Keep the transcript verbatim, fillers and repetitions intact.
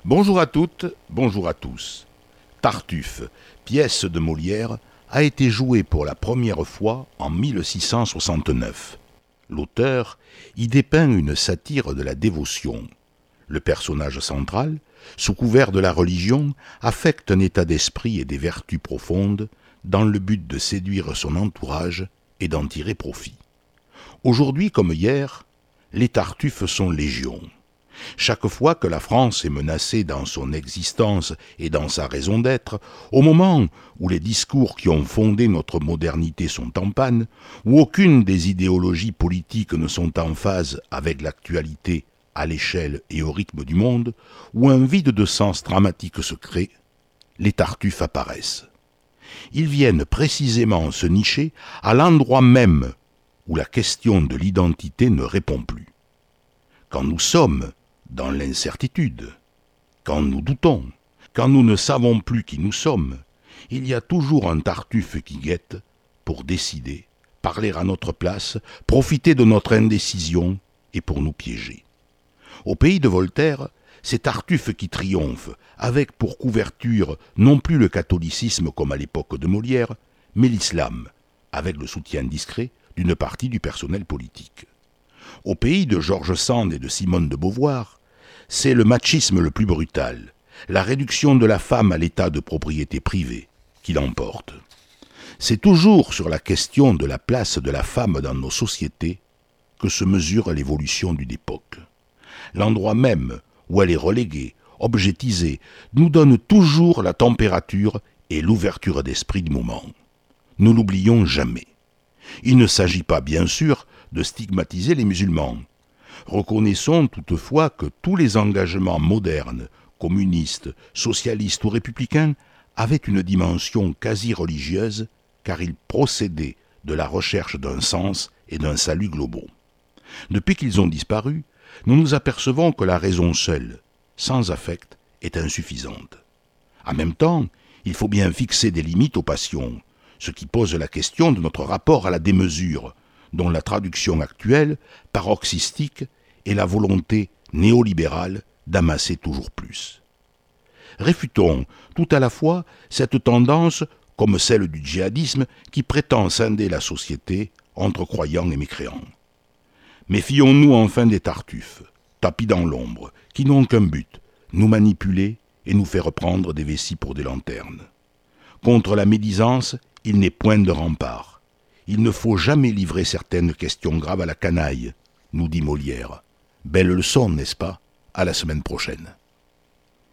Bonjour à toutes, bonjour à tous. Tartuffe, pièce de Molière, a été jouée pour la première fois en mille six cent soixante-neuf. L'auteur y dépeint une satire de la dévotion. Le personnage central, sous couvert de la religion, affecte un état d'esprit et des vertus profondes dans le but de séduire son entourage et d'en tirer profit. Aujourd'hui comme hier, les Tartuffes sont légion. Chaque fois que la France est menacée dans son existence et dans sa raison d'être, au moment où les discours qui ont fondé notre modernité sont en panne, où aucune des idéologies politiques ne sont en phase avec l'actualité à l'échelle et au rythme du monde, où un vide de sens dramatique se crée, les Tartuffes apparaissent. Ils viennent précisément se nicher à l'endroit même où la question de l'identité ne répond plus. Quand nous sommes dans l'incertitude, quand nous doutons, quand nous ne savons plus qui nous sommes, il y a toujours un Tartuffe qui guette pour décider, parler à notre place, profiter de notre indécision et pour nous piéger. Au pays de Voltaire, c'est Tartuffe qui triomphe, avec pour couverture non plus le catholicisme comme à l'époque de Molière, mais l'islam, avec le soutien discret d'une partie du personnel politique. Au pays de George Sand et de Simone de Beauvoir, c'est le machisme le plus brutal, la réduction de la femme à l'état de propriété privée, qui l'emporte. C'est toujours sur la question de la place de la femme dans nos sociétés que se mesure l'évolution d'une époque. L'endroit même où elle est reléguée, objetisée, nous donne toujours la température et l'ouverture d'esprit du moment. Nous n'oublions jamais. Il ne s'agit pas, bien sûr, de stigmatiser les musulmans. Reconnaissons toutefois que tous les engagements modernes, communistes, socialistes ou républicains, avaient une dimension quasi religieuse, car ils procédaient de la recherche d'un sens et d'un salut globaux. Depuis qu'ils ont disparu, nous nous apercevons que la raison seule, sans affect, est insuffisante. En même temps, il faut bien fixer des limites aux passions, ce qui pose la question de notre rapport à la démesure, dont la traduction actuelle, paroxystique, est la volonté néolibérale d'amasser toujours plus. Réfutons tout à la fois cette tendance, comme celle du djihadisme, qui prétend scinder la société entre croyants et mécréants. Méfions-nous enfin des Tartuffes, tapis dans l'ombre, qui n'ont qu'un but, nous manipuler et nous faire prendre des vessies pour des lanternes. Contre la médisance, il n'est point de rempart. Il ne faut jamais livrer certaines questions graves à la canaille, nous dit Molière. Belle leçon, n'est-ce pas? À la semaine prochaine.